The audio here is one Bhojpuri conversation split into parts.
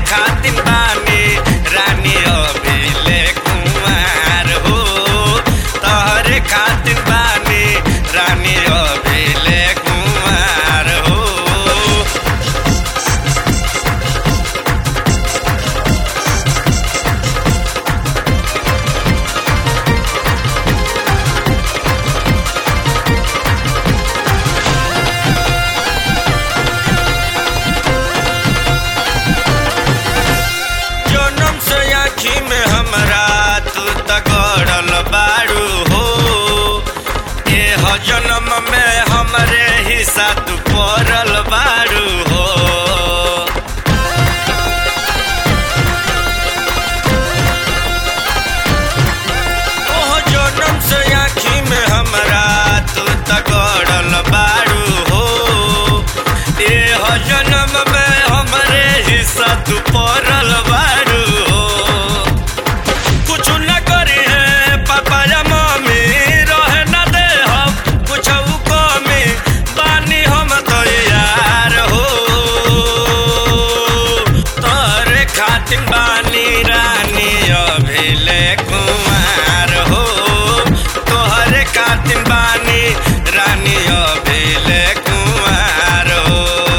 खातिर बानी रानी अभिले कुमार हो तोहरे खातिर बानी रानी अभिले कुमार हो। जनम से आँखी में हमरा तू त गड़ल बारू हो एह जन्म में हमरे हिस्सा तू पड़ल बारू हो। ओह जनम से आँखी में हमरा तू त गड़ल बारू हो एह जन्म में हमरे हिस्सा तू पड़ल बारू हो। कुछ न करी है पापा या मम्मी रहे न दे हम कुछ कमी बानी हम तो यार हो तोरे खातिर बानी रानी अभिले कुमार हो तोहरे खातिर बानी रानी अभिले कुमार हो।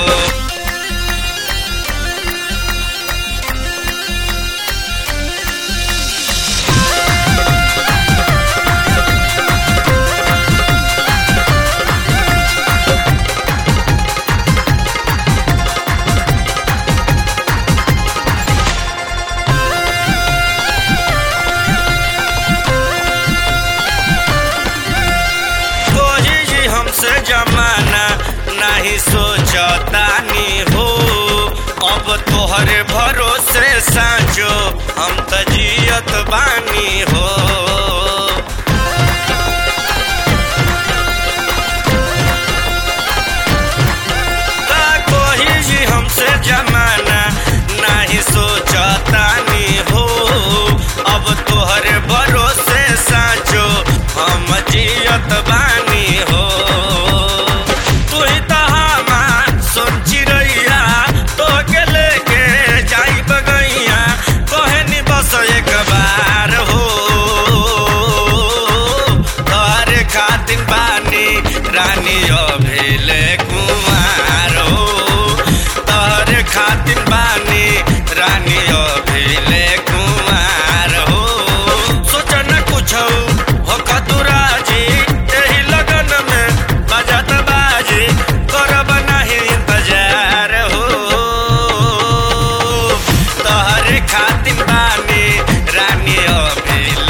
कोई जी हमसे जमाना नहीं सोचतानी हो अब तोहरे भरोसे साँचो हम त जियत बानी हो। कोई जी हमसे जमाना नहीं सोचतानी हो अब तोहरे भरोसे साँचो हम जियत बानी हो। तू ही तो हमार सोची रहिया तोके लेके जाई बगैया कहनी बस एक बार हो तोहरे खातिर बानी रानी अभिले कुमार हो तोहरे खातिर बानी रानी अभिले कुमार हो। सोच न कुछ हो कतुराजी यही लगन में बजत बाजी करब नहीं इंतजार हो तोहरे खातिर बानी रानी अभिले